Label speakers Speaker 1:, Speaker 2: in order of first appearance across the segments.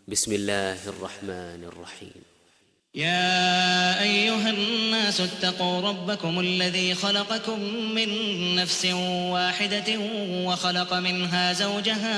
Speaker 1: بسم الله الرحمن الرحيم.
Speaker 2: يا أيها الناس اتقوا ربكم الذي خلقكم من نفس واحدة وخلق منها زوجها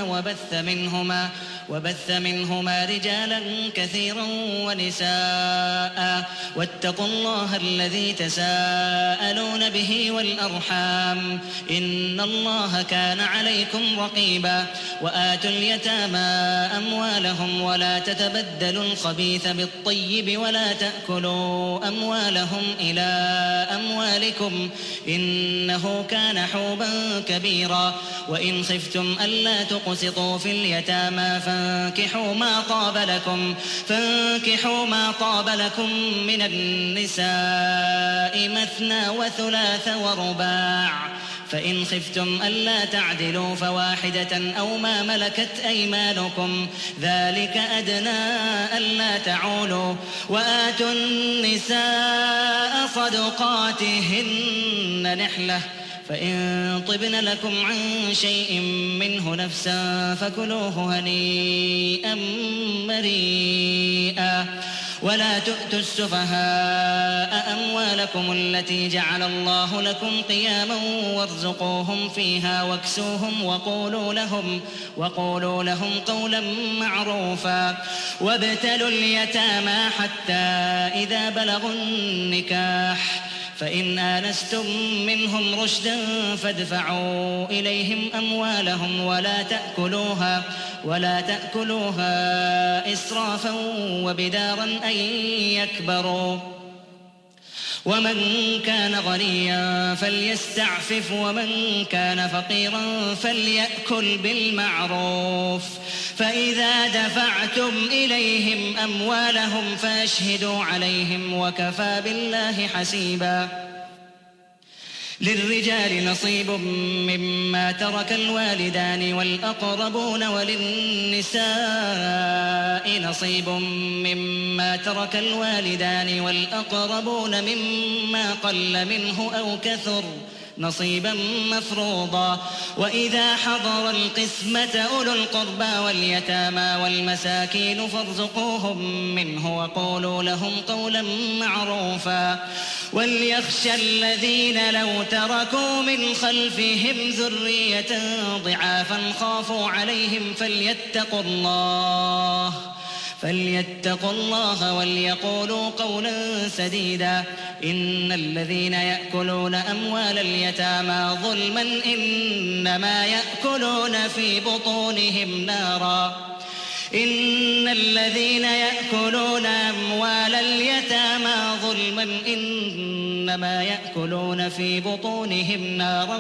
Speaker 2: وبث منهما رجالا كثيرا ونساء واتقوا الله الذي تساءلون به والأرحام إن الله كان عليكم رقيبا. وآتوا اليتامى أموالهم ولا تتبدلوا الخبيث بالطيب ولا تأكلوا أموالهم إلى أموالكم إنه كان حوبا كبيرا. وإن خفتم ألا تقسطوا في اليتامى فانكحوا ما طاب لكم من النساء مثنى وثلاث ورباع، فإن خفتم ألا تعدلوا فواحدة أو ما ملكت أيمانكم ذلك أدنى ألا تعولوا. وآتوا النساء صدقاتهن نحلة، فإن طبن لكم عن شيء منه نفسا فكلوه هنيئا مريئا. ولا تؤتوا السفهاء أموالكم التي جعل الله لكم قياما وارزقوهم فيها واكسوهم وقولوا لهم قولا معروفا. وابتلوا اليتامى حتى إذا بلغوا النكاح فإن آنستم منهم رشدا فادفعوا إليهم أموالهم ولا تأكلوها إسرافا وبدارا أن يكبروا. ومن كان غنيا فليستعفف ومن كان فقيرا فليأكل بالمعروف. فإذا دفعتم إليهم أموالهم فأشهدوا عليهم وكفى بالله حسيبا. للرجال نصيب مما ترك الوالدان والأقربون وللنساء نصيب مما ترك الوالدان والأقربون مما قل منه أو كثر نصيبا مفروضا. وإذا حضر القسمة أولو القربى واليتامى والمساكين فارزقوهم منه وقولوا لهم قولا معروفا. وليخشى الذين لو تركوا من خلفهم ذرية ضعافا خافوا عليهم فليتقوا الله وليقولوا قولا سديدا. إن الذين يأكلون أموال اليتامى ظلما إنما يأكلون في بطونهم نارا. إن الذين يأكلون أموال اليتامى ظلما إنما يأكلون في بطونهم نارا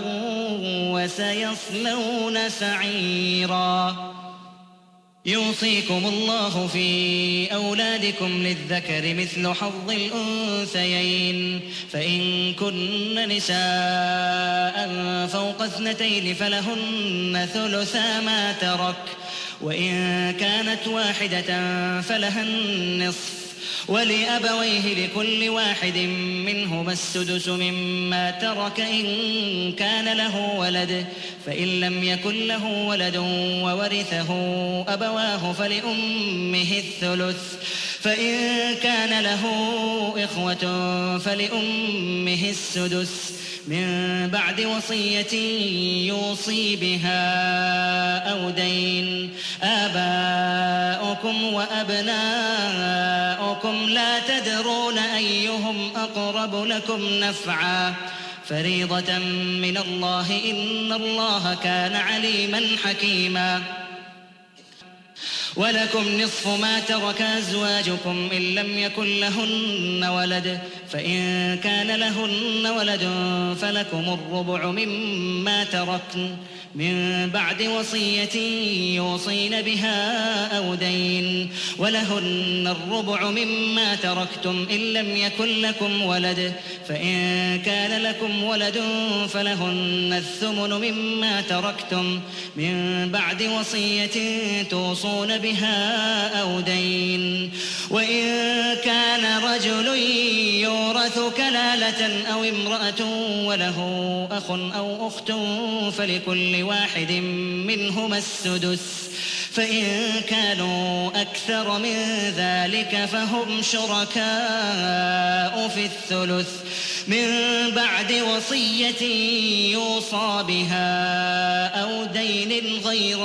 Speaker 2: وسيصلون سعيرا. يوصيكم الله في أولادكم للذكر مثل حظ الأنثيين، فإن كن نساء فوق 2 فلهن ثلثا ما ترك، وإن كانت واحدة فلها النصف، ولأبويه لكل واحد منهما السدس مما ترك إن كان له ولد، فإن لم يكن له ولد وورثه أبواه فلأمه الثلث، فإن كان له إخوة فلأمه السدس من بعد وصية يوصي بها أو دين. آباؤكم وأبناؤكم لا تدرون أيهم أقرب لكم نفعا، فريضة من الله إن الله كان عليما حكيما. ولكم نصف ما ترك أزواجكم إن لم يكن لهن ولد، فإن كان لهن ولد فلكم الربع مما تركن من بعد وصية يوصين بها أو دين، ولهن الربع مما تركتم إن لم يكن لكم ولد، فإن كان لكم ولد فلهن الثمن مما تركتم من بعد وصية توصون بها أو دين. وإن كان رجل يورث كلالة أو امرأة وله أخ أو أخت فلكل واحد منهما السدس، فإن كانوا أكثر من ذلك فهم شركاء في الثلث من بعد وصية يوصى بها أو دين غير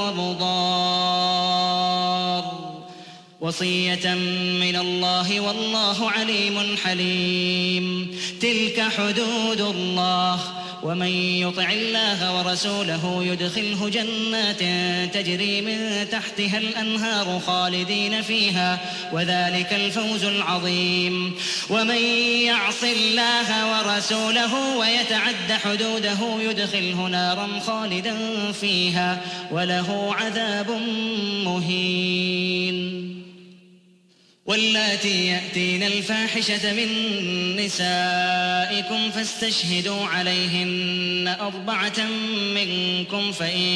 Speaker 2: مضار وصية من الله والله عليم حليم. تلك حدود الله ومن يطع الله ورسوله يدخله جنات تجري من تحتها الأنهار خالدين فيها وذلك الفوز العظيم. ومن يعص الله ورسوله ويتعد حدوده يدخله نارا خالدا فيها وله عذاب مهين. واللاتي يأتين الفاحشة من نسائكم فاستشهدوا عليهن 4 منكم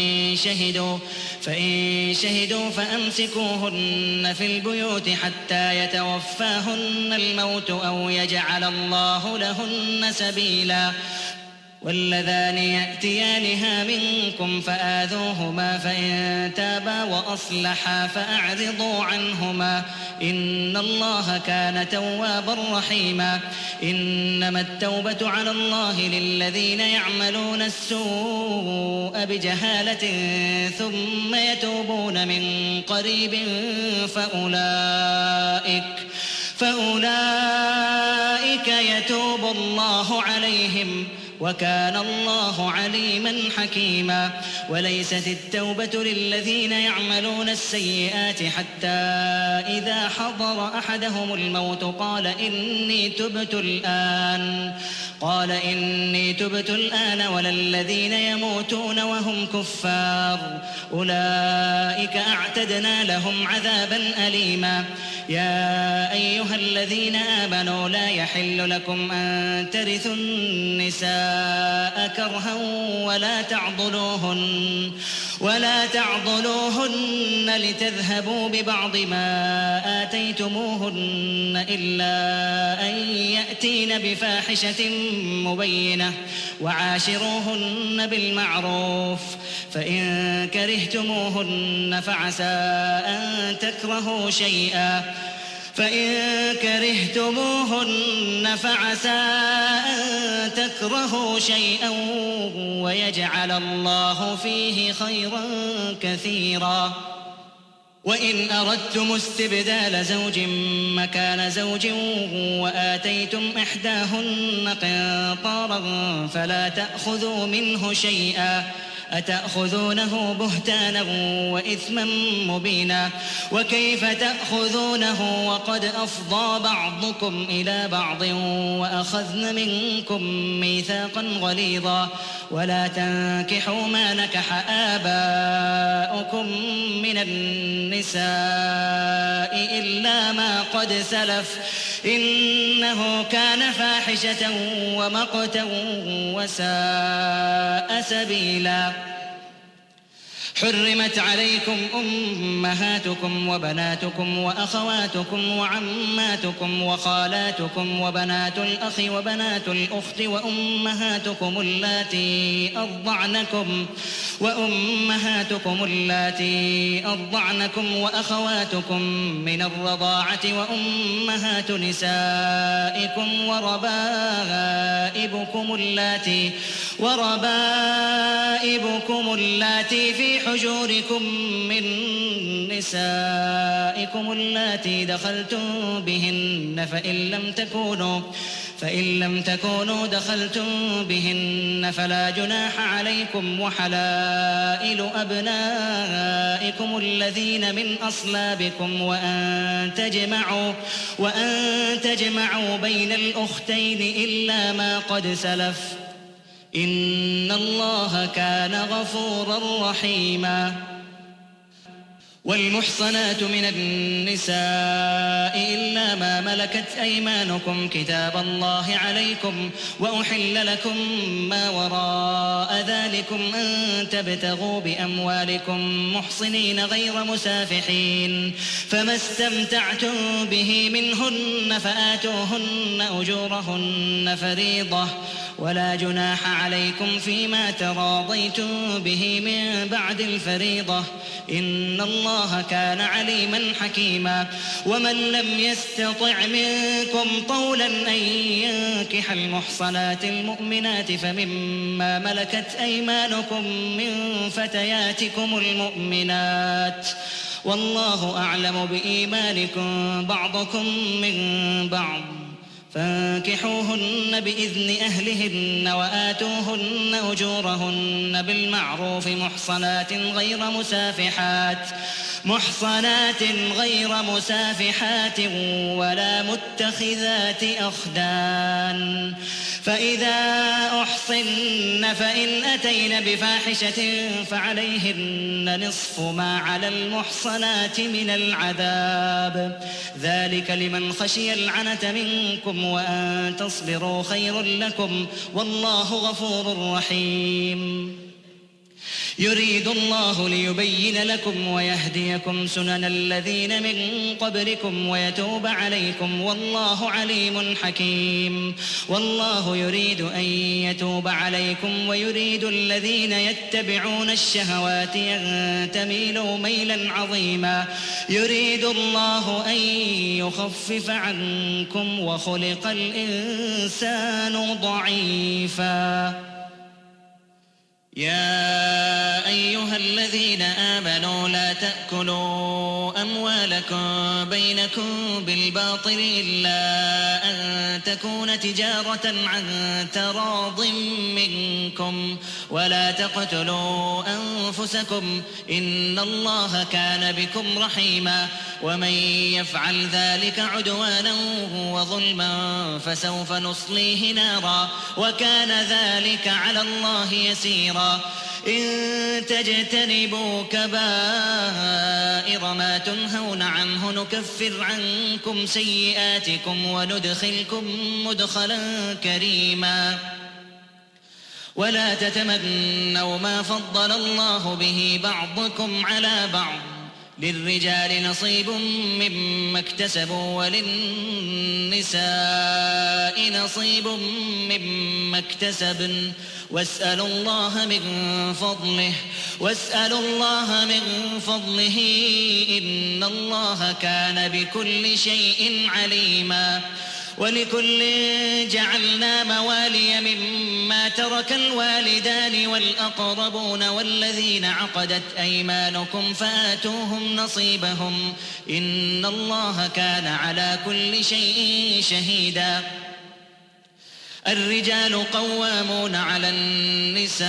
Speaker 2: فإن شهدوا فأمسكوهن في البيوت حتى يتوفاهن الموت أو يجعل الله لهن سبيلا. واللذان يأتيانها منكم فآذوهما فإن تابا وأصلحا فأعرضوا عنهما إن الله كان توابا رحيما. إنما التوبة على الله للذين يعملون السوء بجهالة ثم يتوبون من قريب فأولئك يتوب الله عليهم وكان الله عليما حكيما. وليست التوبة للذين يعملون السيئات حتى إذا حضر أحدهم الموت قال إني تبت الآن ولا الذين يموتون وهم كفار أولئك أعتدنا لهم عذابا أليما. يا أيها الذين آمنوا لا يحل لكم أن ترثوا النساء كرها ولا تعضلوهن لتذهبوا ببعض ما آتيتموهن إلا أن يأتين بفاحشة مبينة وعاشروهن بالمعروف. فإن كرهتموهن فعسى أن تكرهوا شيئا ويجعل الله فيه خيرا كثيرا. وإن أردتم استبدال زوج مكان زوج وآتيتم إحداهن قنطارا فلا تأخذوا منه شيئا أتأخذونه بهتانا وإثما مبينا. وكيف تأخذونه وقد أفضى بعضكم إلى بعض وأخذن منكم ميثاقا غليظا. ولا تنكحوا ما نكح آباؤكم من النساء إلا ما قد سلف إنه كان فاحشة ومقتا وساء سبيلا. حرمت عليكم أمهاتكم وبناتكم وأخواتكم وعماتكم وخالاتكم وبنات الأخ وبنات الأخت وأمهاتكم اللاتي أرضعنكم وأخواتكم من الرضاعة وأمهات نسائكم وربائبكم اللاتي في حجوركم من نسائكم اللاتي دخلتم بهن فإن لم تكونوا دخلتم بهن فلا جناح عليكم. وحلائل أبنائكم الذين من أصلابكم وأن تجمعوا بين الأختين إلا ما قد سلف إن الله كان غفورا رحيما. والمحصنات من النساء إلا ما ملكت أيمانكم كتاب الله عليكم. وأحل لكم ما وراء ذلكم أن تبتغوا بأموالكم محصنين غير مسافحين. فما استمتعتم به منهن فآتوهن أجورهن فريضة ولا جناح عليكم فيما تراضيتم به من بعد الفريضة إن الله الله كان عليما حكيما ومن لم يستطع منكم طولا أن ينكح المحصنات المؤمنات فمما ملكت أيمانكم من فتياتكم المؤمنات والله أعلم بإيمانكم بعضكم من بعض فانكحوهن بإذن أهلهن وآتوهن أجورهن بالمعروف محصنات غير مسافحات ولا متخذات أخدان فإذا أحصن فإن أتين بفاحشة فعليهن نصف ما على المحصنات من العذاب ذلك لمن خشي العنة منكم وأن تصبروا خير لكم والله غفور رحيم يريد الله ليبين لكم ويهديكم سنن الذين من قبلكم ويتوب عليكم والله عليم حكيم والله يريد أن يتوب عليكم ويريد الذين يتبعون الشهوات أن تميلوا ميلا عظيما يريد الله أن يخفف عنكم وخلق الإنسان ضعيفا يا أيها الذين آمنوا لا تأكلوا أموالكم بينكم بالباطل إلا أن تكون تجارة عن تراض منكم ولا تقتلوا أنفسكم إن الله كان بكم رحيما ومن يفعل ذلك عدوانا وظلما فسوف نصليه نارا وكان ذلك على الله يسيرا إن تجتنبوا كبائر ما تنهون عنه نكفر عنكم سيئاتكم وندخلكم مدخلا كريما ولا تتمنوا ما فضل الله به بعضكم على بعض للرجال نصيب مما اكتسبوا وللنساء نصيب مما اكتسبن واسألوا الله من فضله إن الله كان بكل شيء عليما ولكل جعلنا موالي مما ترك الوالدان والأقربون والذين عقدت أيمانكم فآتوهم نصيبهم إن الله كان على كل شيء شهيدا الرجال قوامون على النساء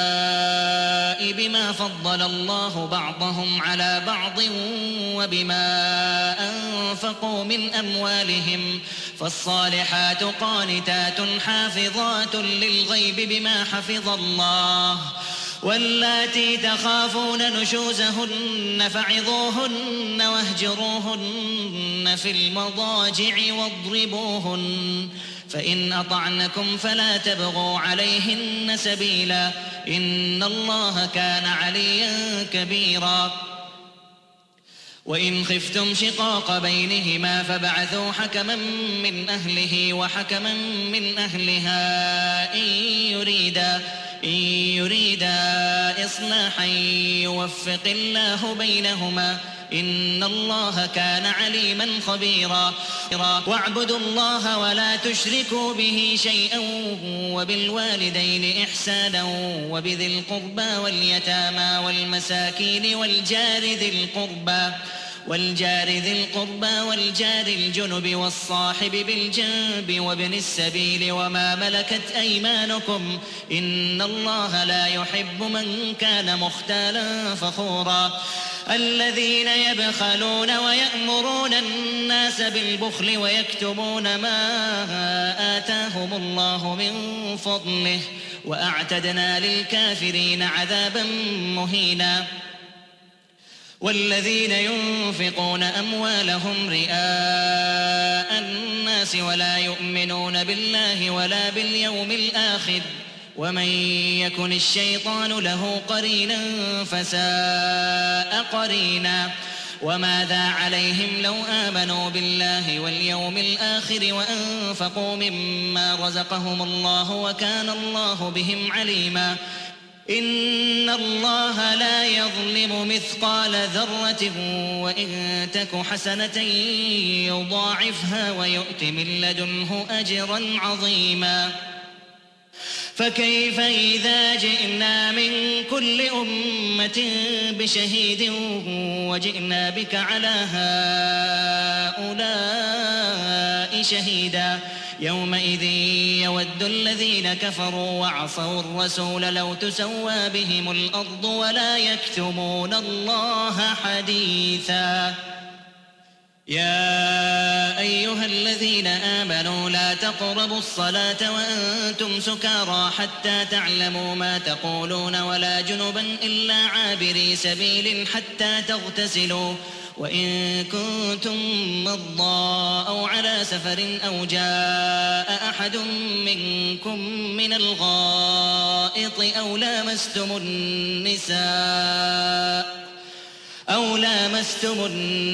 Speaker 2: بما فضل الله بعضهم على بعض وبما أنفقوا من أموالهم فالصالحات قانتات حافظات للغيب بما حفظ الله واللاتي تخافون نشوزهن فعظوهن واهجروهن في المضاجع واضربوهن فإن أطعنكم فلا تبغوا عليهن سبيلا إن الله كان عليا كبيرا وإن خفتم شقاق بينهما فبعثوا حكما من أهله وحكما من أهلها إن يريدا إصلاحا يوفق الله بينهما إن الله كان عليما خبيرا واعبدوا الله ولا تشركوا به شيئا وبالوالدين إحسانا وبذي القربى واليتامى والمساكين والجار ذي القربى والجار الجنب والصاحب بالجنب وابن السبيل وما ملكت أيمانكم إن الله لا يحب من كان مختالا فخورا الذين يبخلون ويأمرون الناس بالبخل ويكتمون ما آتاهم الله من فضله وأعتدنا للكافرين عذابا مهينا والذين ينفقون أموالهم رئاء الناس ولا يؤمنون بالله ولا باليوم الآخر ومن يكن الشيطان له قرينا فساء قرينا وماذا عليهم لو آمنوا بالله واليوم الآخر وأنفقوا مما رزقهم الله وكان الله بهم عليما إن الله لا يظلم مثقال ذرة وإن تك حسنة يضاعفها ويؤت من لدنه أجرا عظيما فكيف إذا جئنا من كل أمة بشهيد وجئنا بك على هؤلاء شهيدا يومئذ يود الذين كفروا وعصوا الرسول لو تسوى بهم الأرض ولا يكتمون الله حديثا يا أيها الذين آمنوا لا تقربوا الصلاة وأنتم سكارى حتى تعلموا ما تقولون ولا جنبا إلا عابري سبيل حتى تغتسلوا وإن كنتم مرضى أو على سفر أو جاء أحد منكم من الغائط أو لامستم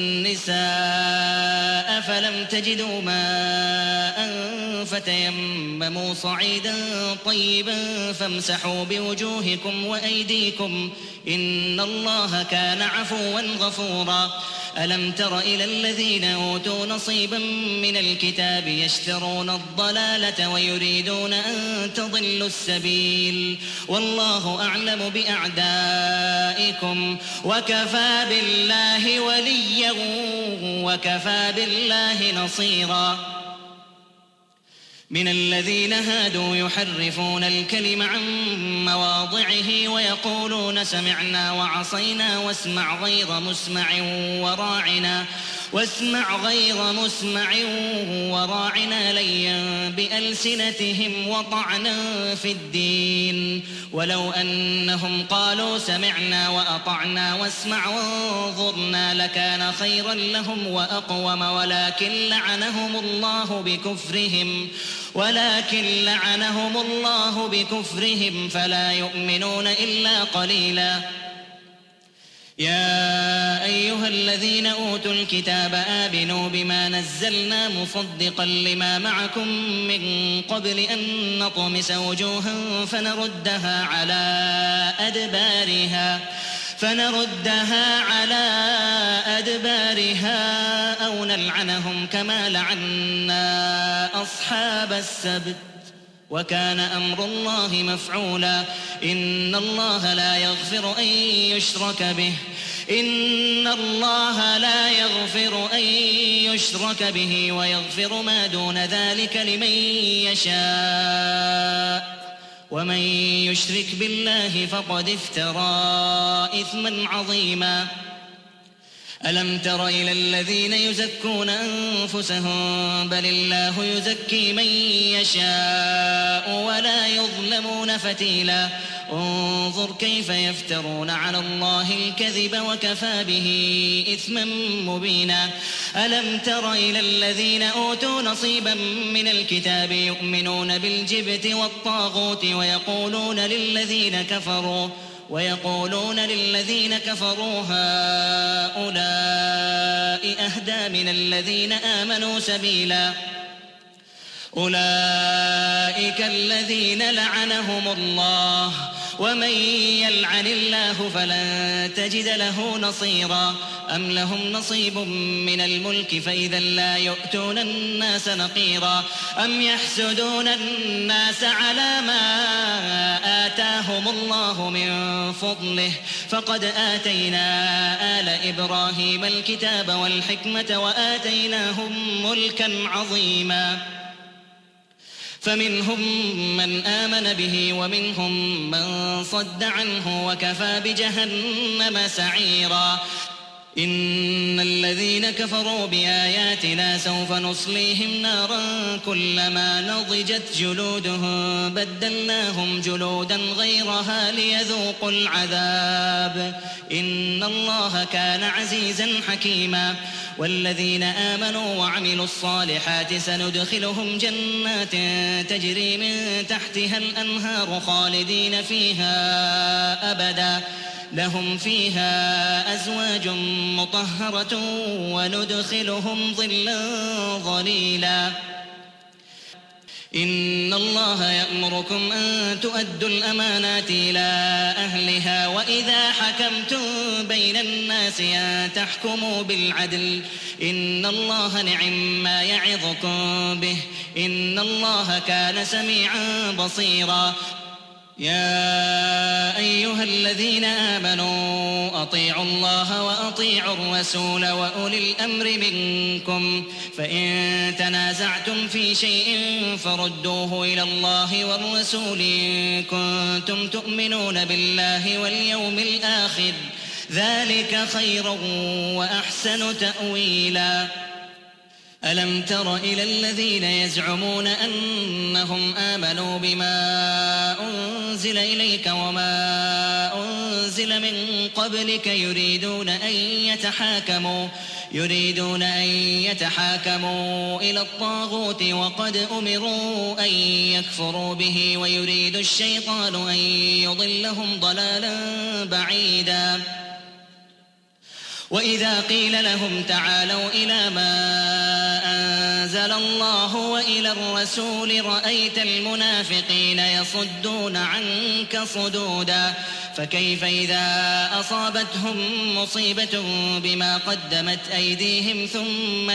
Speaker 2: النساء فلم تجدوا ماء فتيمموا صعيدا طيبا فامسحوا بوجوهكم وأيديكم إن الله كان عفوا غفورا ألم تر إلى الذين أوتوا نصيبا من الكتاب يشترون الضلالة ويريدون أن تضلوا السبيل والله أعلم بأعدائكم وكفى بالله وليا وكفى بالله نصيرا من الذين هادوا يحرفون الكلم عن مواضعه ويقولون سمعنا وعصينا واسمع غير مسمع وراعنا ليا بألسنتهم وطعنا في الدين ولو أنهم قالوا سمعنا وأطعنا واسمع وانظرنا لكان خيرا لهم وأقوم ولكن لعنهم الله بكفرهم فلا يؤمنون إلا قليلا يا أيها الذين أوتوا الكتاب آمنوا بما نزلنا مصدقا لما معكم من قبل أن نطمس وجوها فنردها على أدبارها أو نلعنهم كما لعنا أصحاب السبت وكان أمر الله مفعولا إن الله لا يغفر أن يشرك به ويغفر ما دون ذلك لمن يشاء ومن يشرك بالله فقد افترى إثما عظيما ألم تر إلى الذين يزكون أنفسهم بل الله يزكي من يشاء ولا يظلمون فتيلا انظر كيف يفترون على الله الكذب وكفى به إثما مبينا ألم تر إلى الذين أوتوا نصيبا من الكتاب يؤمنون بالجبت والطاغوت ويقولون للذين كفروا هؤلاء أهدى من الذين آمنوا سبيلا أولئك الذين لعنهم الله ومن يلعن الله فلن تجد له نصيرا أم لهم نصيب من الملك فإذا لا يؤتون الناس نقيرا أم يحسدون الناس على ما آتاهم الله من فضله فقد آتينا آل إبراهيم الكتاب والحكمة وآتيناهم ملكا عظيما فمنهم من آمن به ومنهم من صد عنه وكفى بجهنم سعيرا إن الذين كفروا بآياتنا سوف نصليهم نارا كلما نضجت جلودهم بدلناهم جلودا غيرها ليذوقوا العذاب إن الله كان عزيزا حكيما والذين آمنوا وعملوا الصالحات سندخلهم جنات تجري من تحتها الأنهار خالدين فيها أبدا لهم فيها أزواج مطهرة وندخلهم ظلا ظليلا إن الله يأمركم أن تؤدوا الأمانات إلى أهلها وإذا حكمتم بين الناس أن تحكموا بالعدل إن الله نعم ما يعظكم به إن الله كان سميعا بصيرا يا أيها الذين آمنوا أطيعوا الله وأطيعوا الرسول وأولي الأمر منكم فإن تنازعتم في شيء فردوه إلى الله والرسول إن كنتم تؤمنون بالله واليوم الآخر ذلك خير وأحسن تأويلا ألم تر إلى الذين يزعمون أنهم آمنوا بما أنزل إليك وما أنزل من قبلك يريدون أن يتحاكموا إلى الطاغوت وقد أمروا أن يكفروا به ويريد الشيطان أن يضلهم ضلالا بعيدا وإذا قيل لهم تعالوا إلى ما أنزل الله وإلى الرسول رأيت المنافقين يصدون عنك صدودا فكيف إذا أصابتهم مصيبة بما قدمت أيديهم ثم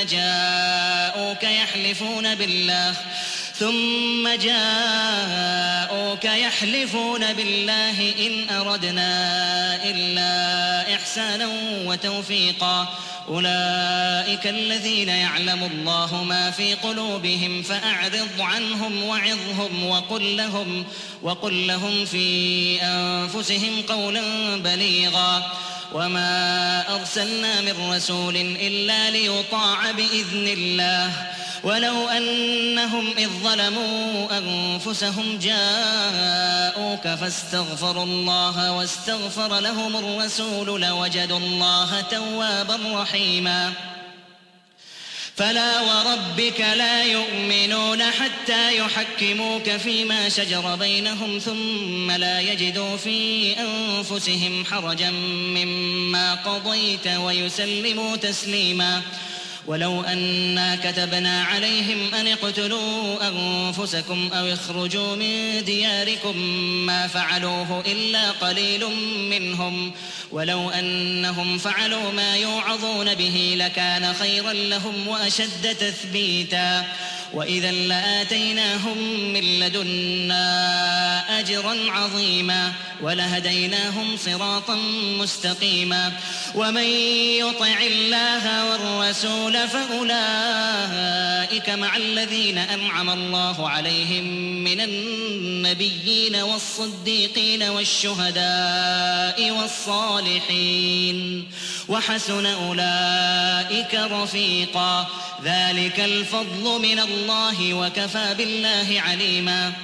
Speaker 2: جاءوك يحلفون بالله إن أردنا إلا إحسانا وتوفيقا أولئك الذين يعلم الله ما في قلوبهم فأعرض عنهم وعظهم وقل لهم في أنفسهم قولا بليغا وما أرسلنا من رسول إلا ليطاع بإذن الله ولو أنهم إذ ظلموا أنفسهم جاءوك فاستغفروا الله واستغفر لهم الرسول لوجدوا الله توابا رحيما فلا وربك لا يؤمنون حتى يحكموك فيما شجر بينهم ثم لا يجدوا في أنفسهم حرجا مما قضيت ويسلموا تسليما ولو أنا كتبنا عليهم أن اقتلوا أنفسكم أو اخرجوا من دياركم ما فعلوه إلا قليل منهم ولو أنهم فعلوا ما يوعظون به لكان خيرا لهم وأشد تثبيتا وإذا لآتيناهم من لدنا أجرا عظيما ولهديناهم صراطا مستقيما ومن يطع الله والرسول فأولئك مع الذين أنعم الله عليهم من النبيين والصديقين والشهداء والصالحين وحسن أولئك رفيقا ذلك الفضل من الله وكفى بالله عليما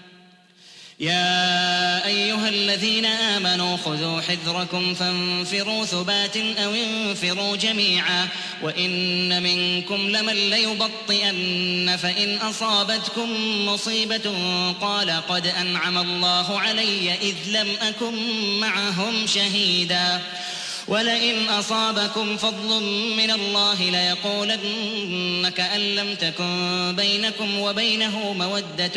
Speaker 2: يا أيها الذين آمنوا خذوا حذركم فانفروا ثبات أو انفروا جميعا وإن منكم لمن ليبطئن فإن أصابتكم مصيبة قال قد أنعم الله علي إذ لم أكن معهم شهيدا ولئن أصابكم فضل من الله ليقولن كأن لم تكن بينكم وبينه مودة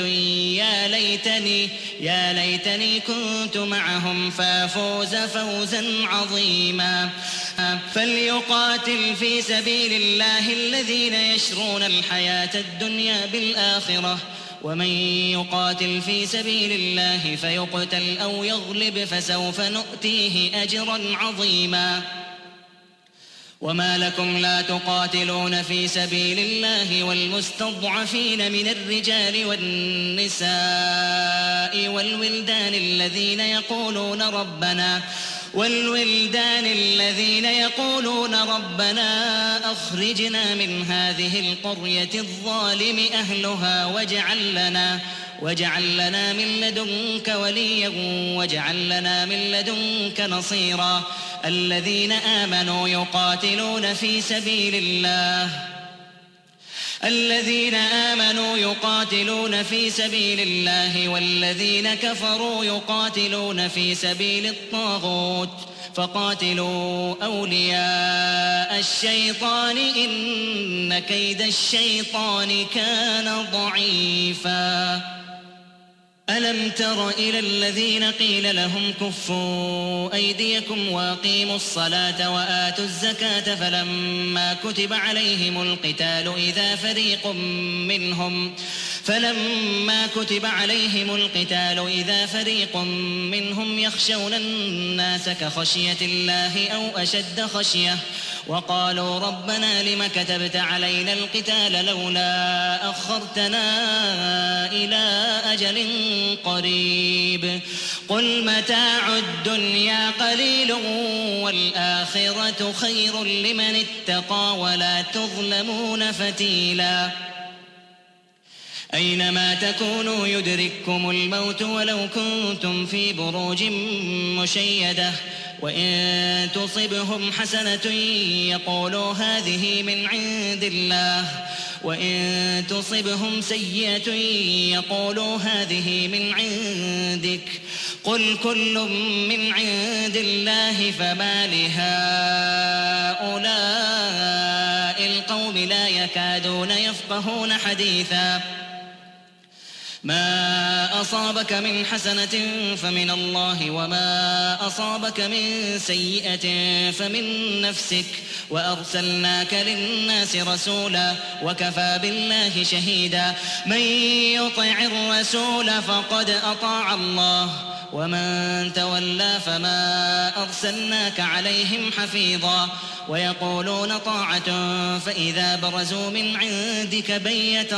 Speaker 2: يا ليتني كنت معهم فافوز فوزا عظيما فليقاتل في سبيل الله الذين يشرون الحياة الدنيا بالآخرة ومن يقاتل في سبيل الله فيقتل أو يغلب فسوف نؤتيه أجرا عظيما وما لكم لا تقاتلون في سبيل الله والمستضعفين من الرجال والنساء والولدان الذين يقولون ربنا أخرجنا من هذه القرية الظالم أهلها واجعل لنا من لدنك وليا واجعل لنا من لدنك نصيرا الذين آمنوا يقاتلون في سبيل الله والذين كفروا يقاتلون في سبيل الطاغوت فقاتلوا أولياء الشيطان إن إن كيد الشيطان كان ضعيفا. ألم تر إلى الذين قيل لهم كفوا أيديكم وأقيموا الصلاة وآتوا الزكاة فلما كتب عليهم القتال إذا فريق منهم يخشون الناس كخشية الله أو أشد خشية وقالوا ربنا لم كتبت علينا القتال لولا أخرتنا إلى أجل قريب قل متاع الدنيا قليل والآخرة خير لمن اتقى ولا تظلمون فتيلا. أينما تكونوا يدرككم الموت ولو كنتم في بروج مشيدة وإن تصبهم حسنة يقولوا هذه من عند الله وإن تصبهم سيئة يقولوا هذه من عندك قل كل من عند الله فما لهؤلاء القوم لا يكادون يفقهون حديثا. ما أصابك من حسنة فمن الله وما أصابك من سيئة فمن نفسك وأرسلناك للناس رسولا وكفى بالله شهيدا. من يطع الرسول فقد أطاع الله ومن تولى فما أرسلناك عليهم حفيظا. ويقولون طاعة فإذا برزوا من عندك بيت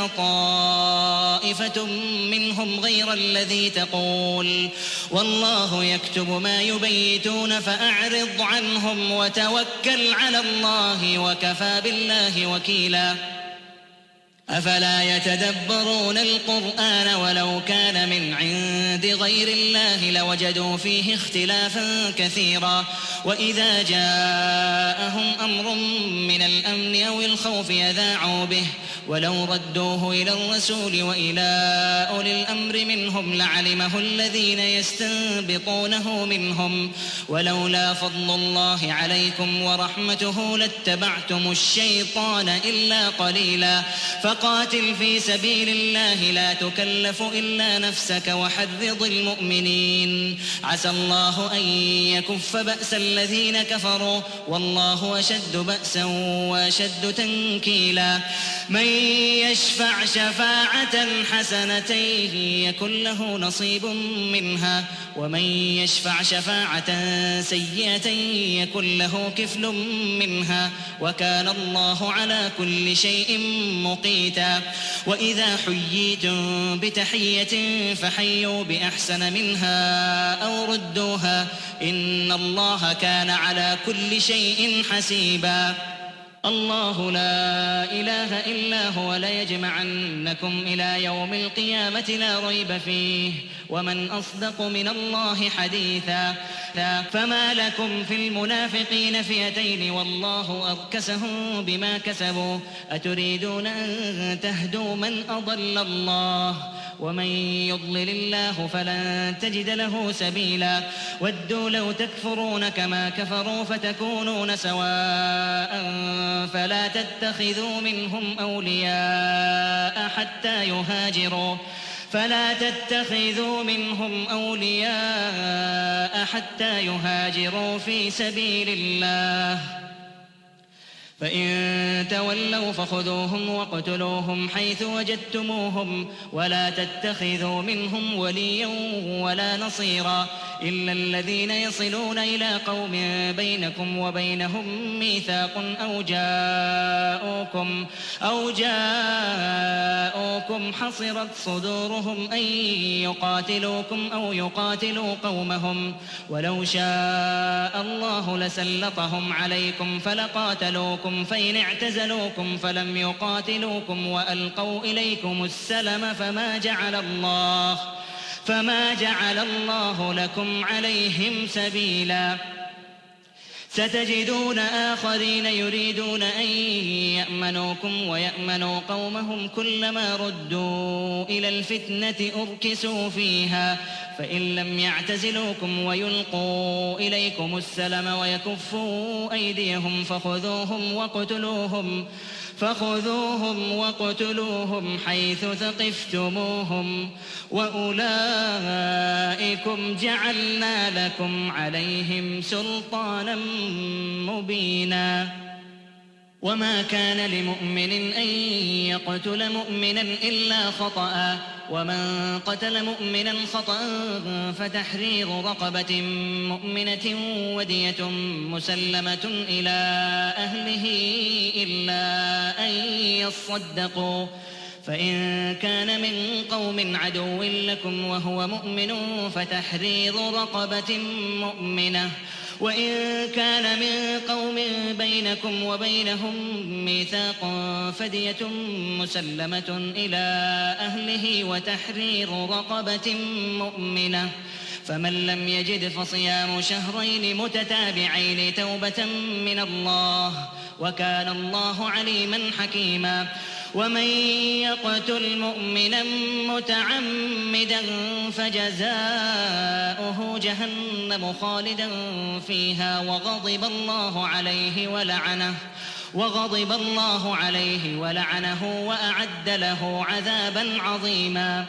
Speaker 2: طائفة منهم غير الذي تقول والله يكتب ما يبيتون فأعرض عنهم وتوكل على الله وكفى بالله وكيلا. أفلا يتدبرون القرآن ولو كان من عند غير الله لوجدوا فيه اختلافا كثيرا. وإذا جاءهم أمر من الأمن أو الخوف يذاعوا به ولو ردوه إلى الرسول وإلى أولي الأمر منهم لعلمه الذين يستنبطونه منهم ولولا فضل الله عليكم ورحمته لاتبعتم الشيطان إلا قليلا. فقاتل في سبيل الله لا تكلف إلا نفسك وحرض المؤمنين عسى الله أن يكف بأس الذين كفروا والله أشد بأسا وأشد تنكيلا. من يشفع شفاعة حسنة يكن له نصيب منها ومن يشفع شفاعة سيئة يكن له كفل منها وكان الله على كل شيء مقيتا. وإذا حييتم بتحية فحيوا بأحسن منها أو ردوها إن الله كان على كل شيء حسيبا. الله لا إله إلا هو ليجمعنكم إلى يوم القيامة لا ريب فيه ومن أصدق من الله حديثا. فما لكم في المنافقين فئتين والله أركسهم بما كسبوا أتريدون أن تهدوا من أضل الله ومن يضلل الله فلن تجد له سبيلا. ودوا لو تكفرون كما كفروا فتكونون سواء فلا تتخذوا منهم أولياء حتى يهاجروا في سبيل الله فإن تولوا فخذوهم واقتلوهم حيث وجدتموهم ولا تتخذوا منهم وليا ولا نصيرا إلا الذين يصلون إلى قوم بينكم وبينهم ميثاق أو جاءوكم حصرت صدورهم أن يقاتلوكم أو يقاتلوا قومهم ولو شاء الله لسلطهم عليكم فلقاتلوكم فإن اعتزلوكم فلم يقاتلوكم وألقوا إليكم السلم فما جعل الله لكم عليهم سبيلا. ستجدون آخرين يريدون أن يأمنوكم ويأمنوا قومهم كلما ردوا إلى الفتنة أركسوا فيها فإن لم يعتزلوكم ويلقوا إليكم السلم ويكفوا أيديهم فخذوهم فخذوهم واقتلوهم حيث ثقفتموهم وأولئكم جعلنا لكم عليهم سلطانا مبينا وما كان لمؤمن أن يقتل مؤمنا إلا خطأ ومن قتل مؤمنا خطأ فتحرير رقبة مؤمنة ودية مسلمة إلى أهله إلا أن يصدقوا فإن كان من قوم عدو لكم وهو مؤمن فتحرير رقبة مؤمنة وإن كان من قوم بينكم وبينهم ميثاق فدية مسلمة إلى أهله وتحرير رقبة مؤمنة فمن لم يجد فصيام شهرين متتابعين توبة من الله وكان الله عليما حكيما ومن يقتل مؤمنا متعمدا فجزاؤه جهنم خالدا فيها وغضب الله عليه ولعنه وأعد له عذابا عظيما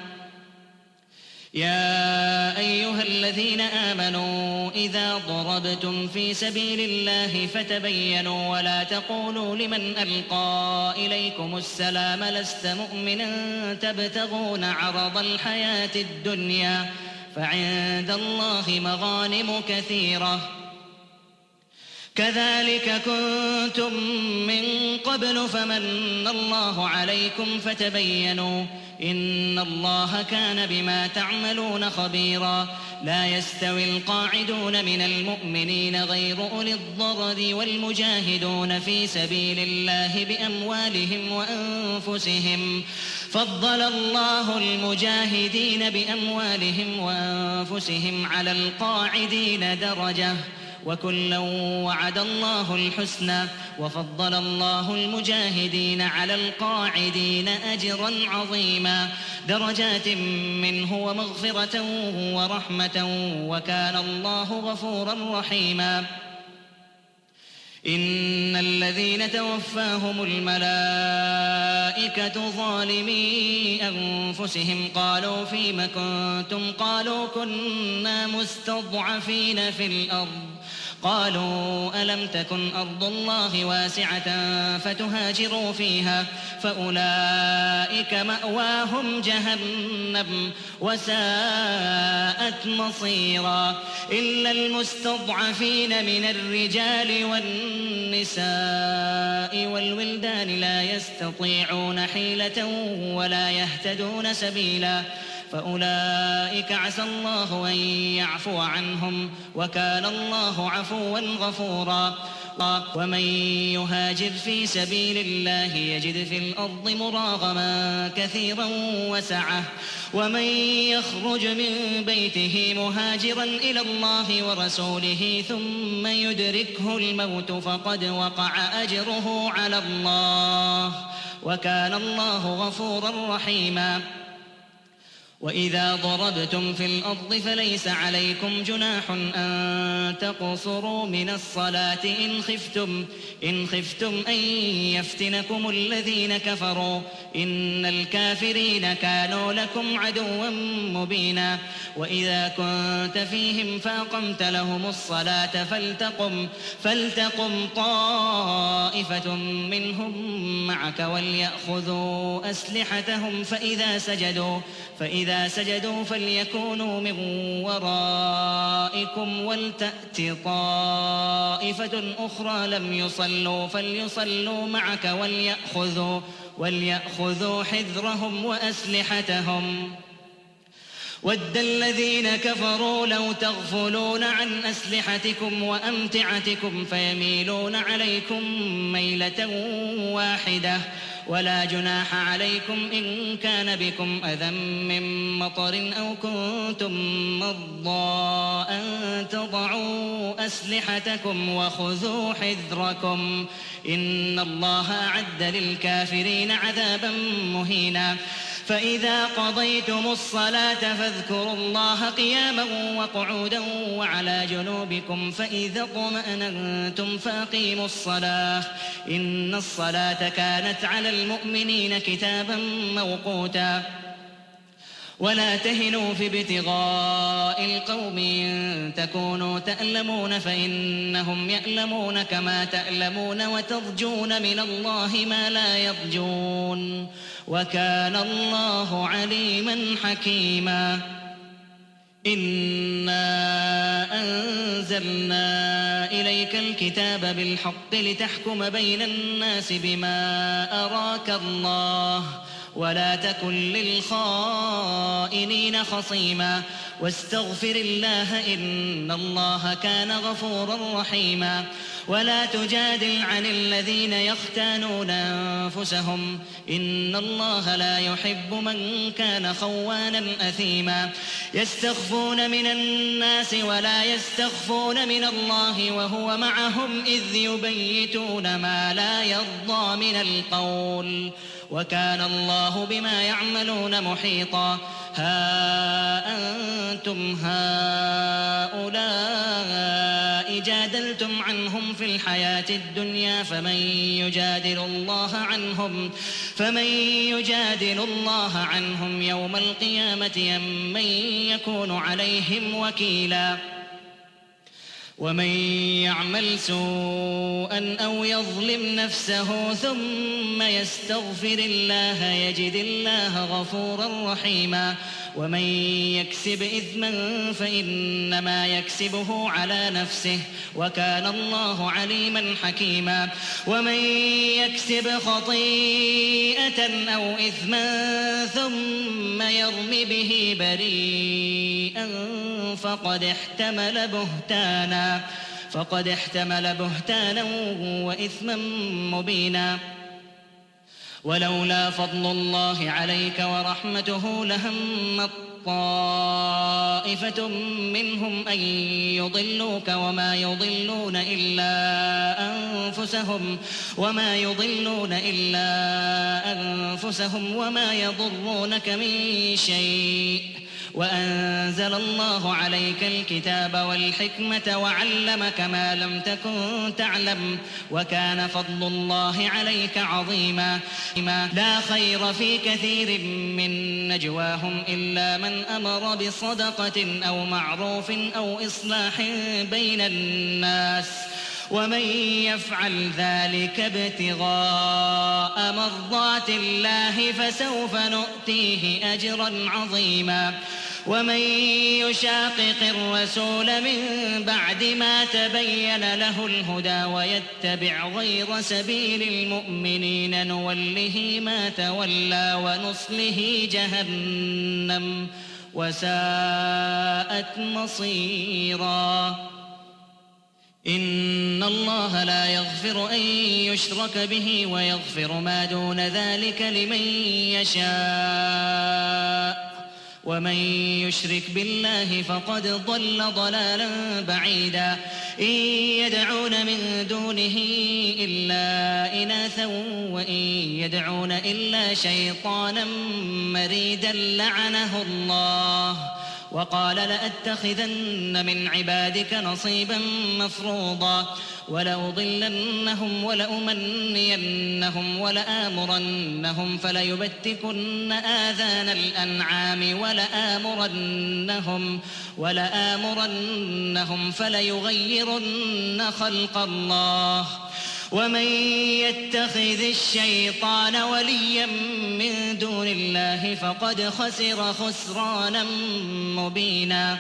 Speaker 2: يا أيها الذين آمنوا إذا ضربتم في سبيل الله فتبينوا ولا تقولوا لمن ألقى إليكم السلام لست مؤمنا تبتغون عرض الحياة الدنيا فعند الله مغانم كثيرة كذلك كنتم من قبل فمن الله عليكم فتبينوا إن الله كان بما تعملون خبيرا لا يستوي القاعدون من المؤمنين غير أولي الضرر والمجاهدون في سبيل الله بأموالهم وأنفسهم فضل الله المجاهدين بأموالهم وأنفسهم على القاعدين درجة وكلا وعد الله الحسنى وفضل الله المجاهدين على القاعدين أجرا عظيما درجات منه ومغفرة ورحمة وكان الله غفورا رحيما إن الذين توفاهم الملائكة ظالمي أنفسهم قالوا فيم كنتم قالوا كنا مستضعفين في الأرض قالوا ألم تكن أرض الله واسعة فتهاجروا فيها فأولئك مأواهم جهنم وساءت مصيرا إلا المستضعفين من الرجال والنساء والولدان لا يستطيعون حيلة ولا يهتدون سبيلا فأولئك عسى الله أن يعفو عنهم وكان الله عفوا غفورا ومن يهاجر في سبيل الله يجد في الأرض مراغما كثيرا وسعة ومن يخرج من بيته مهاجرا إلى الله ورسوله ثم يدركه الموت فقد وقع أجره على الله وكان الله غفورا رحيما وإذا ضربتم في الأرض فليس عليكم جناح أن تقصروا من الصلاة إن خفتم أن يفتنكم الذين كفروا إن الكافرين كانوا لكم عدوا مبينا وإذا كنت فيهم فأقمت لهم الصلاة فلتقم طائفة منهم معك وليأخذوا أسلحتهم فإذا سجدوا فليكونوا من ورائكم ولتأت طائفة أخرى لم يصلوا فليصلوا معك وليأخذوا حذرهم وأسلحتهم ود الذين كفروا لو تغفلون عن أسلحتكم وأمتعتكم فيميلون عليكم ميلة واحدة ولا جناح عليكم إن كان بكم أذى من مطر أو كنتم مرضى أن تضعوا أسلحتكم وخذوا حذركم إن الله أعد للكافرين عذابا مهينا فإذا قضيتم الصلاة فاذكروا الله قياما وقعودا وعلى جنوبكم فإذا اطمأننتم فأقيموا الصلاة إن الصلاة كانت على المؤمنين كتابا موقوتا ولا تهنوا في ابتغاء القوم إن تكونوا تألمون فإنهم يألمون كما تألمون وترجون من الله ما لا يرجون وكان الله عليما حكيما إنا أنزلنا إليك الكتاب بالحق لتحكم بين الناس بما أراك الله ولا تكن للخائنين خصيما واستغفر الله إن الله كان غفورا رحيما ولا تجادل عن الذين يختانون أنفسهم إن الله لا يحب من كان خوانا أثيما يستخفون من الناس ولا يستخفون من الله وهو معهم إذ يبيتون ما لا يرضى من القول وكان الله بما يعملون محيطا ها أنتم هؤلاء جادلتم عنهم في الحياة الدنيا فمن يجادل الله عنهم يوم القيامة أم من يكون عليهم وكيلا ومن يعمل سوءا أو يظلم نفسه ثم يستغفر الله يجد الله غفورا رحيما ومن يكسب إثما فإنما يكسبه على نفسه وكان الله عليما حكيما ومن يكسب خطيئة أو إثما ثم يرم به بريئا فقد احتمل بهتانا وإثما مبينا ولولا فضل الله عليك ورحمته لهم طائفة منهم أن يضلوك وما يضلون إلا أنفسهم وما يضرونك من شيء وأنزل الله عليك الكتاب والحكمة وعلمك ما لم تكن تعلم وكان فضل الله عليك عظيما لا خير في كثير من نجواهم إلا من أمر بصدقة أو معروف أو إصلاح بين الناس ومن يفعل ذلك ابتغاء مرضات الله فسوف نؤتيه أجرا عظيما ومن يشاقق الرسول من بعد ما تبين له الهدى ويتبع غير سبيل المؤمنين نوله ما تولى ونصله جهنم وساءت مصيرا إن الله لا يغفر أن يشرك به ويغفر ما دون ذلك لمن يشاء ومن يشرك بالله فقد ضل ضلالا بعيدا إن يدعون من دونه إلا إناثا وإن يدعون إلا شيطانا مريدا لعنه الله وقال لأتخذن من عبادك نصيبا مفروضا ولأضلنهم ولأمنينهم ولآمرنهم فليبتكن آذان الأنعام ولآمرنهم فليغيرن خلق الله ومن يتخذ الشيطان وليا من دون الله فقد خسر خسرانا مبينا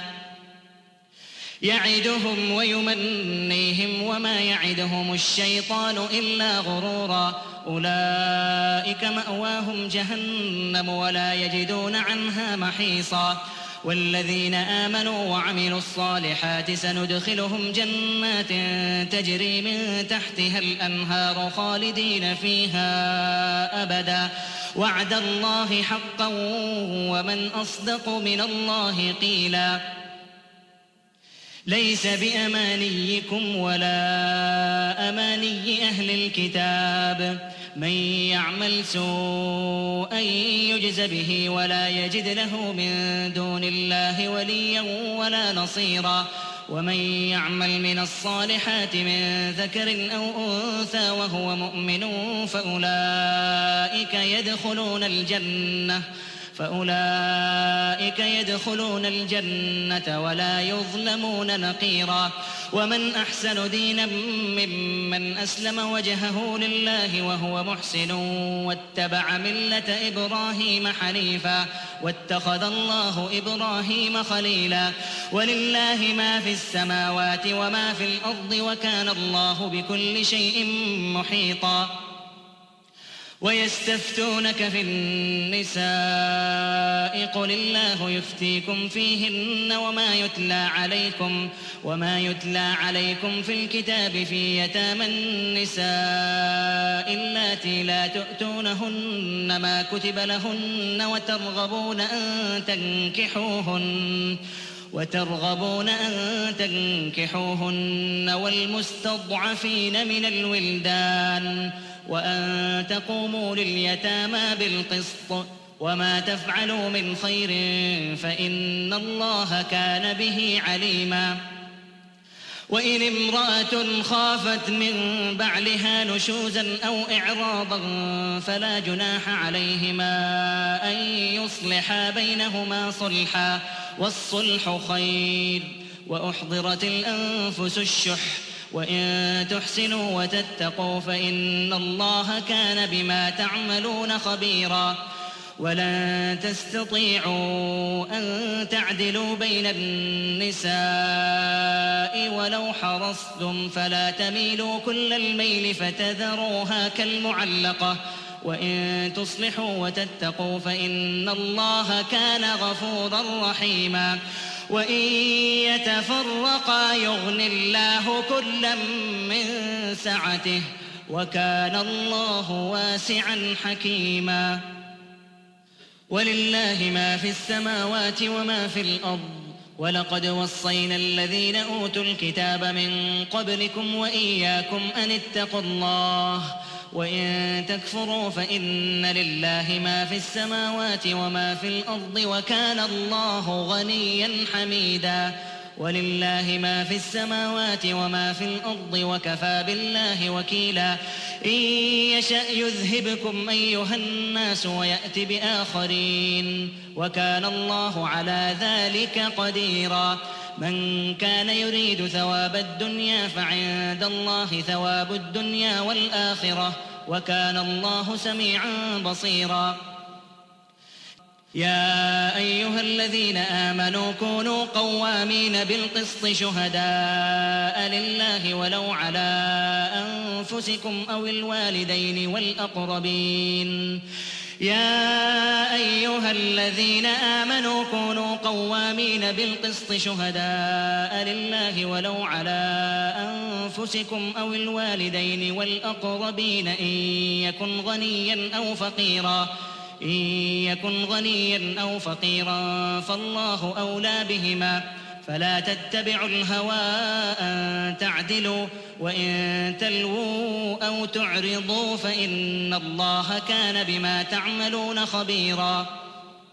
Speaker 2: يعدهم ويمنيهم وما يعدهم الشيطان إلا غرورا أولئك مأواهم جهنم ولا يجدون عنها محيصا والذين آمنوا وعملوا الصالحات سندخلهم جنات تجري من تحتها الأنهار خالدين فيها أبدا وعد الله حقا ومن أصدق من الله قيلا ليس بأمانيكم ولا أماني أهل الكتاب من يعمل سوءا يجز به ولا يجد له من دون الله وليا ولا نصيرا ومن يعمل من الصالحات من ذكر أو أنثى وهو مؤمن فأولئك يدخلون الجنة ولا يظلمون نقيرا ومن أحسن دينا ممن أسلم وجهه لله وهو محسن واتبع ملة إبراهيم حنيفا واتخذ الله إبراهيم خليلا ولله ما في السماوات وما في الأرض وكان الله بكل شيء محيطا ويستفتونك في النساء قل الله يفتيكم فيهن وما يتلى عليكم في الكتاب في يتامى النساء اللاتي لا تؤتونهن ما كتب لهن وترغبون أن تنكحوهن والمستضعفين من الولدان وأن تقوموا لليتامى بالقسط وما تفعلوا من خير فإن الله كان به عليما وإن امرأة خافت من بعلها نشوزا أو إعراضا فلا جناح عليهما أن يصلحا بينهما صلحا والصلح خير وأحضرت الأنفس الشح وإن تحسنوا وتتقوا فإن الله كان بما تعملون خبيرا ولن تستطيعوا أن تعدلوا بين النساء ولو حرصتم فلا تميلوا كل الميل فتذروها كالمعلقة وإن تصلحوا وتتقوا فإن الله كان غفورا رحيما وإن يتفرقا يغن الله كلا من سعته وكان الله واسعا حكيما ولله ما في السماوات وما في الأرض ولقد وصينا الذين أوتوا الكتاب من قبلكم وإياكم أن اتقوا الله وإن تكفروا فإن لله ما في السماوات وما في الأرض وكان الله غنيا حميدا ولله ما في السماوات وما في الأرض وكفى بالله وكيلا إن يشأ يذهبكم أيها الناس ويأت بآخرين وكان الله على ذلك قديرا من كان يريد ثواب الدنيا فعند الله ثواب الدنيا والآخرة وكان الله سميعا بصيرا يا أيها الذين آمنوا كونوا قوامين بالقسط شهداء لله ولو على أنفسكم أو الوالدين والأقربين يا أيها الذين آمنوا كونوا قوامين بالقسط شهداء لله ولو على أنفسكم أو الوالدين والأقربين إن يكن غنيا أو فقيرا فالله أولى بهما فلا تتبعوا الهوى أن تعدلوا وإن تلووا أو تعرضوا فإن الله كان بما تعملون خبيرا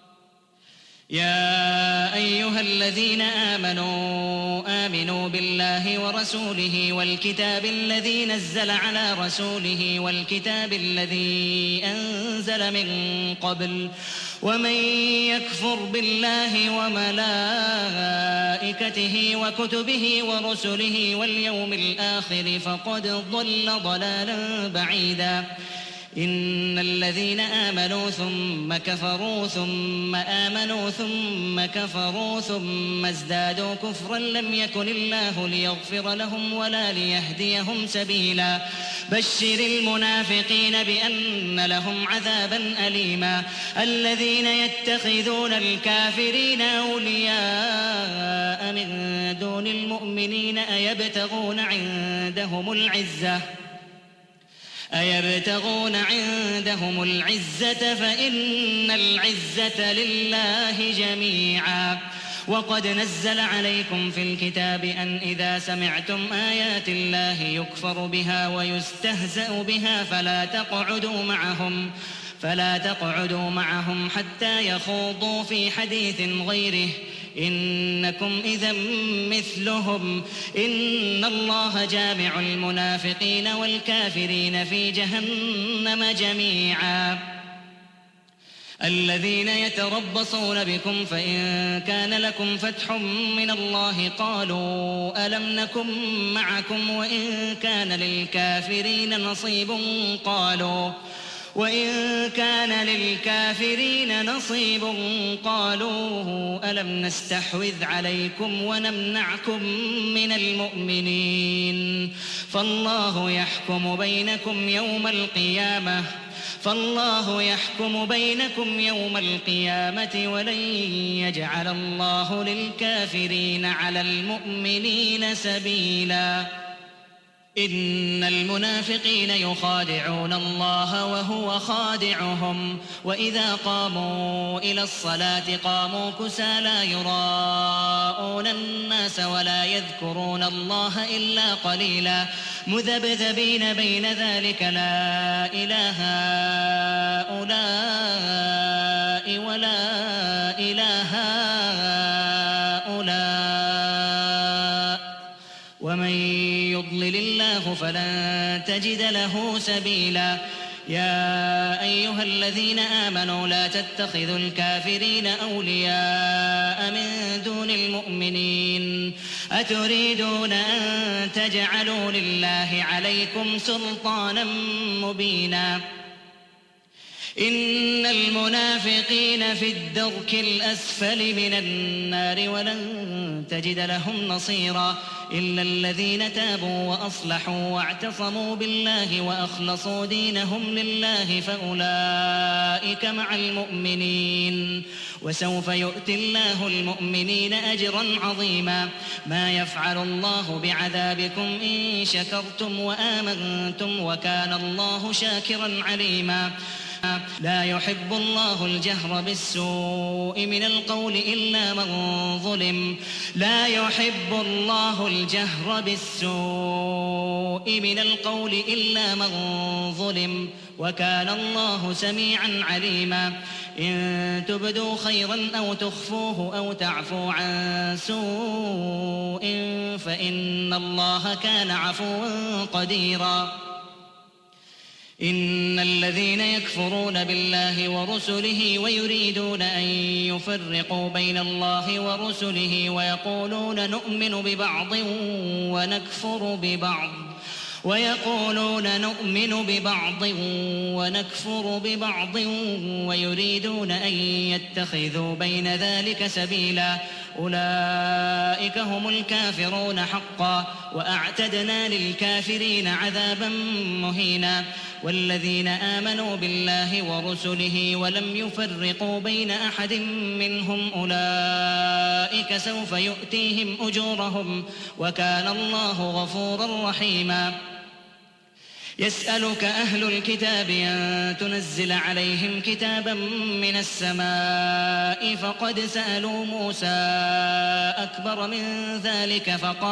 Speaker 2: يا أيها الذين آمنوا بالله ورسوله والكتاب الذي نزل على رسوله والكتاب الذي أنزل من قبل ومن يكفر بالله وملائكته وكتبه ورسله واليوم الآخر فقد ضل ضلالا بعيدا إن الذين آمنوا ثم كفروا ثم آمنوا ثم كفروا ثم ازدادوا كفرا لم يكن الله ليغفر لهم ولا ليهديهم سبيلا بشر المنافقين بأن لهم عذابا أليما الذين يتخذون الكافرين أولياء من دون المؤمنين أيبتغون عندهم العزة فإن العزة لله جميعا وقد نزل عليكم في الكتاب أن إذا سمعتم آيات الله يكفر بها ويستهزأ بها فلا تقعدوا معهم حتى يخوضوا في حديث غيره إنكم إذا مثلهم إن الله جامع المنافقين والكافرين في جهنم جميعا الذين يتربصون بكم فإن كان لكم فتح من الله قالوا ألم نكن معكم وإن كان للكافرين نصيب قالوا ألم نستحوذ عليكم ونمنعكم من المؤمنين فالله يحكم بينكم يوم القيامة ولن يجعل الله للكافرين على المؤمنين سبيلا إن المنافقين يخادعون الله وهو خادعهم وإذا قاموا إلى الصلاة قاموا كسالى يراءون الناس ولا يذكرون الله إلا قليلا مذبذبين بين ذلك لا إله هؤلاء ولا إله هؤلاء ومن يضلل الله فلن تجد له سبيلا يا أيها الذين آمنوا لا تتخذوا الكافرين أولياء من دون المؤمنين أتريدون أن تجعلوا لله عليكم سلطانا مبينا إن المنافقين في الدرك الأسفل من النار ولن تجد لهم نصيرا إلا الذين تابوا وأصلحوا واعتصموا بالله وأخلصوا دينهم لله فأولئك مع المؤمنين وسوف يؤتي الله المؤمنين أجرا عظيما ما يفعل الله بعذابكم إن شكرتم وآمنتم وكان الله شاكرا عليما لا يحب الله الجهر بالسوء من القول إلا من ظلم وكان الله سميعا عليما إن تبدوا خيرا أو تخفوه أو تعفوا عن سوء فإن الله كان عفوا قديرا إن الذين يكفرون بالله ورسله ويريدون أن يفرقوا بين الله ورسله ويقولون نؤمن ببعض ونكفر ببعض ويريدون أن يتخذوا بين ذلك سبيلا أولئك هم الكافرون حقا وأعتدنا للكافرين عذابا مهينا والذين آمنوا بالله ورسله ولم يفرقوا بين أحد منهم أولئك سوف يؤتيهم أجورهم وكان الله غفورا رحيما يسألك أهل الكتاب أن تنزل عليهم كتابا من السماء فقد سألوا موسى أكبر من ذلك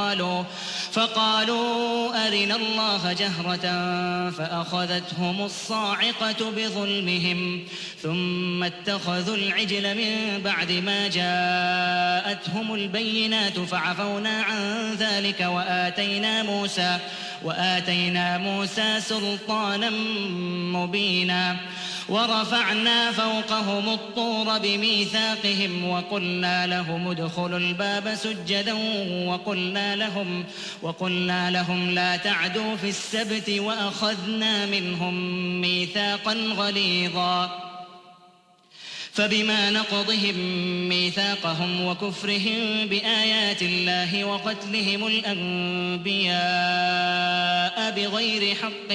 Speaker 2: فقالوا أرنا الله جهرة فأخذتهم الصاعقة بظلمهم ثم اتخذوا العجل من بعد ما جاءتهم البينات فعفونا عن ذلك وآتينا موسى سلطانا مبينا ورفعنا فوقهم الطور بميثاقهم وقلنا لهم ادخلوا الباب سجدا وقلنا لهم لا تعدوا في السبت وأخذنا منهم ميثاقا غليظا فبما نقضهم ميثاقهم وكفرهم بآيات الله وقتلهم الأنبياء بغير حق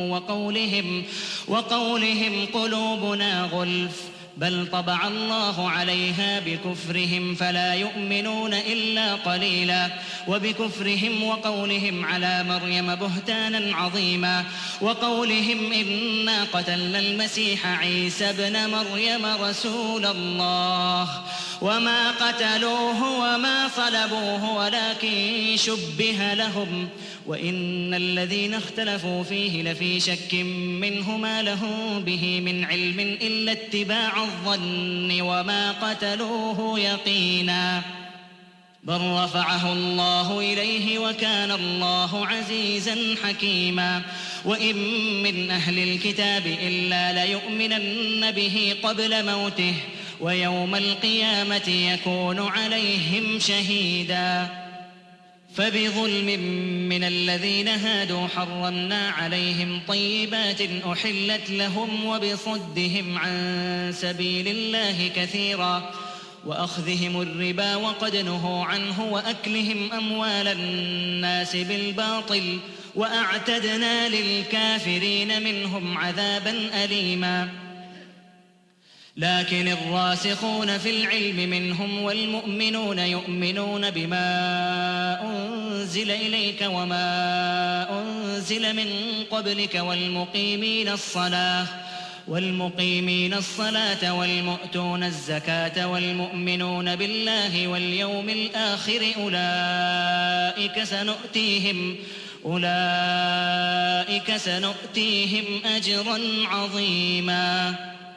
Speaker 2: وقولهم قلوبنا غلف بل طبع الله عليها بكفرهم فلا يؤمنون إلا قليلا وبكفرهم وقولهم على مريم بهتانا عظيما وقولهم إنا قتلنا المسيح عيسى ابن مريم رسول الله وما قتلوه وما صلبوه ولكن شبه لهم وإن الذين اختلفوا فيه لفي شك منه ما لهم به من علم إلا اتباع الظن وما قتلوه يقينا بل رفعه الله إليه وكان الله عزيزا حكيما وإن من أهل الكتاب إلا ليؤمنن به قبل موته ويوم القيامة يكون عليهم شهيدا فبظلم من الذين هادوا حرمنا عليهم طيبات أحلت لهم وبصدهم عن سبيل الله كثيرا وأخذهم الربا وقد نهوا عنه وأكلهم أموال الناس بالباطل وأعتدنا للكافرين منهم عذابا أليما لكن الراسخون في العلم منهم والمؤمنون يؤمنون بما أنزل إليك وما أنزل من قبلك والمقيمين الصلاة والمؤتون الزكاة والمؤمنون بالله واليوم الآخر أولئك سنؤتيهم أجرا عظيما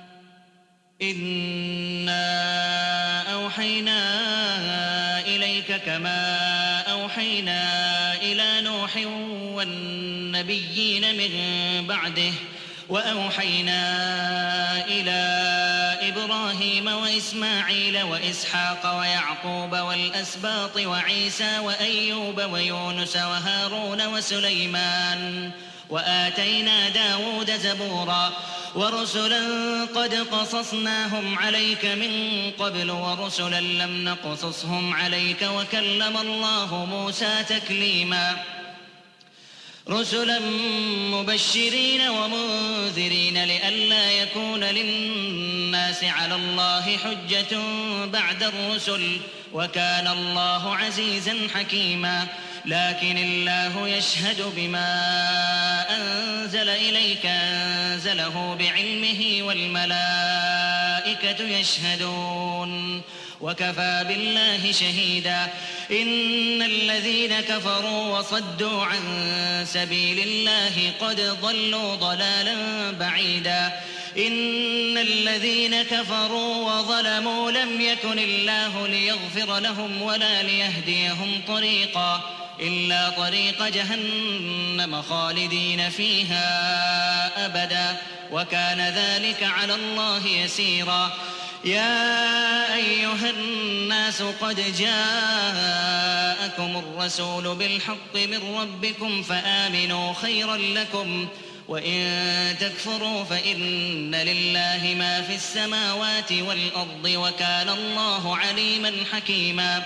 Speaker 2: إنا أوحينا إليك كما أوحينا إلى نوح والنبيين من بعده وأوحينا إلى إبراهيم وإسماعيل وإسحاق ويعقوب والأسباط وعيسى وأيوب ويونس وهارون وسليمان وآتينا داود زبورا ورسلا قد قصصناهم عليك من قبل ورسلا لم نقصصهم عليك وكلم الله موسى تكليما رسلا مبشرين ومنذرين لئلا يكون للناس على الله حجة بعد الرسل وكان الله عزيزا حكيما لكن الله يشهد بما أنزل إليك أنزله بعلمه والملائكة يشهدون وكفى بالله شهيدا إن الذين كفروا وصدوا عن سبيل الله قد ضلوا ضلالا بعيدا إن الذين كفروا وظلموا لم يكن الله ليغفر لهم ولا ليهديهم طريقا إلا طريق جهنم خالدين فيها أبدا وكان ذلك على الله يسيرا يا أيها الناس قد جاءكم الرسول بالحق من ربكم فآمنوا خيرا لكم وإن تكفروا فإن لله ما في السماوات والأرض وكان الله عليما حكيما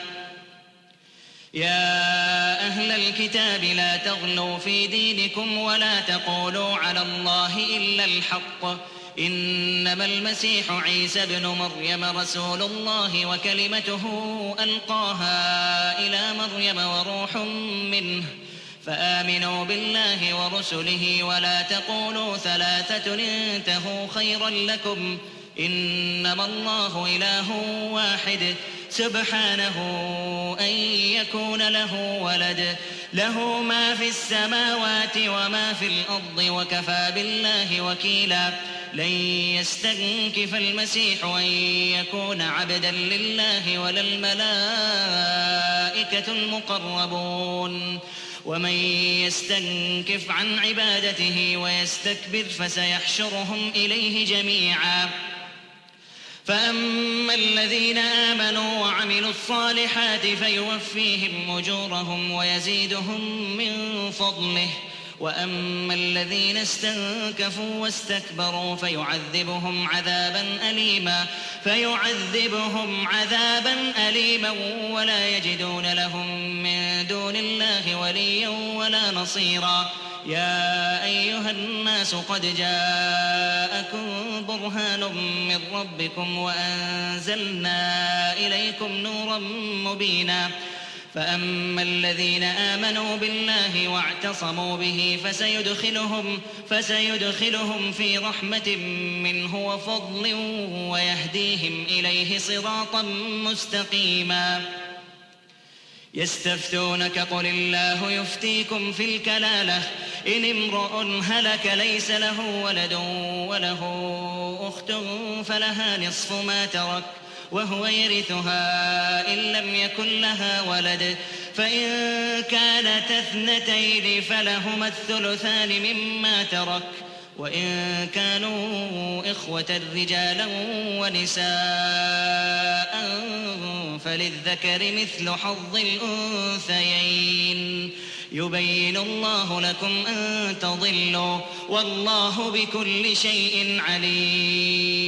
Speaker 2: يا أهل الكتاب لا تغلوا في دينكم ولا تقولوا على الله إلا الحق إنما المسيح عيسى ابن مريم رسول الله وكلمته ألقاها إلى مريم وروح منه فآمنوا بالله ورسله ولا تقولوا ثلاثة انتهوا خيرا لكم إنما الله إله واحد سبحانه أن يكون له ولد له ما في السماوات وما في الأرض وكفى بالله وكيلا لن يستنكف المسيح أن يكون عبدا لله ولا الملائكة المقربون ومن يستنكف عن عبادته ويستكبر فسيحشرهم إليه جميعا فأما الذين آمنوا وعملوا الصالحات فيوفيهم أجورهم ويزيدهم من فضله وأما الذين استنكفوا واستكبروا فيعذبهم عذابا أليما ولا يجدون لهم من دون الله وليا ولا نصيرا يا أيها الناس قد جاءكم برهان من ربكم وأنزلنا إليكم نورا مبينا فأما الذين آمنوا بالله واعتصموا به فسيدخلهم في رحمة منه وفضل ويهديهم إليه صراطا مستقيما. يستفتونك قل الله يفتيكم في الكلالة إن امرؤ هلك ليس له ولد وله أخت فلها نصف ما ترك وهو يرثها إن لم يكن لها ولد فإن كانت اثنتين فلهما الثلثان مما ترك وإن كانوا إخوة رجالا ونساء فللذكر مثل حظ الأنثيين يبين الله لكم أن تضلوا والله بكل شيء عليم.